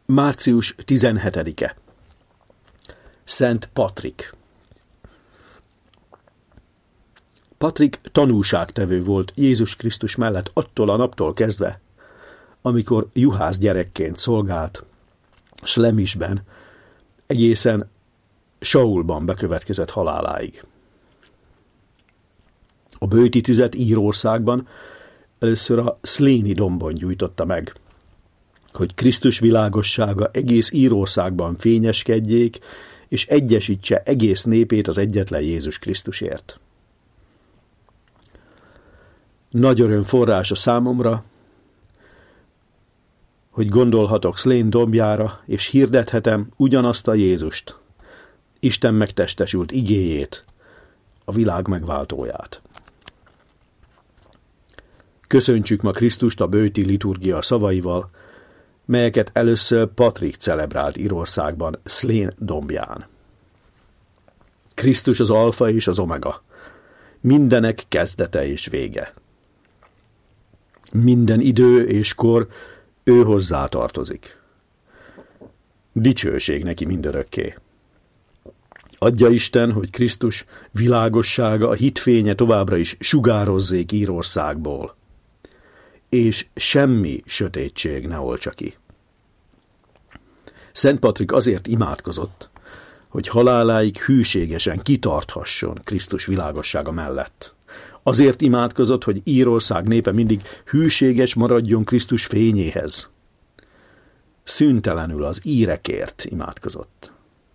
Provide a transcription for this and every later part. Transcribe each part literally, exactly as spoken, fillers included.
március tizenhetedike. Szent Patrik. Patrik tanúságtevő volt Jézus Krisztus mellett attól a naptól kezdve, amikor juhász gyerekként szolgált Slemisben, egészen Saulban bekövetkezett haláláig. A böjti tüzet Írországban először a Szléni dombon gyújtotta meg, hogy Krisztus világossága egész Írországban fényeskedjék, és egyesítse egész népét az egyetlen Jézus Krisztusért. Nagy öröm forrása számomra, hogy gondolhatok Szlén dombjára, és hirdethetem ugyanazt a Jézust, Isten megtestesült igéjét, a világ megváltóját. Köszöntsük ma Krisztust a böjti liturgia szavaival, melyeket először Patrik celebrált Írországban Szlén dombján. Krisztus az alfa és az omega, mindenek kezdete és vége. Minden idő és kor ő hozzá tartozik. Dicsőség neki mindörökké. Adja Isten, hogy Krisztus világossága, a hitfénye továbbra is sugározzék Írországból, és semmi sötétség ne oltsa ki. Szent Patrik azért imádkozott, hogy haláláig hűségesen kitarthasson Krisztus világossága mellett. Azért imádkozott, hogy Írország népe mindig hűséges maradjon Krisztus fényéhez. Szüntelenül az írekért imádkozott.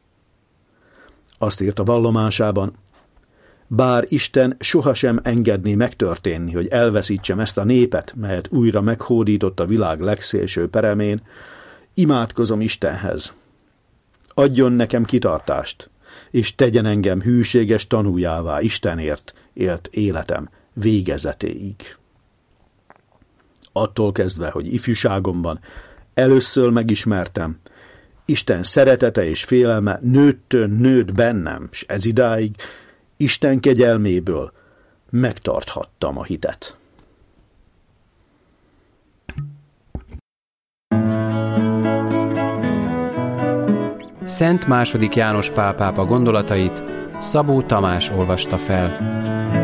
Azt írt a vallomásában, bár Isten sohasem engedné megtörténni, hogy elveszítsem ezt a népet, melyet újra meghódított a világ legszélső peremén, imádkozom Istenhez. Adjon nekem kitartást, és tegyen engem hűséges tanújává Istenért élt életem végezetéig. Attól kezdve, hogy ifjúságomban először megismertem, Isten szeretete és félelme nőttön nőtt bennem, s ez idáig Isten kegyelméből megtarthattam a hitet. Szent második János Pál pápa gondolatait Szabó Tamás olvasta fel.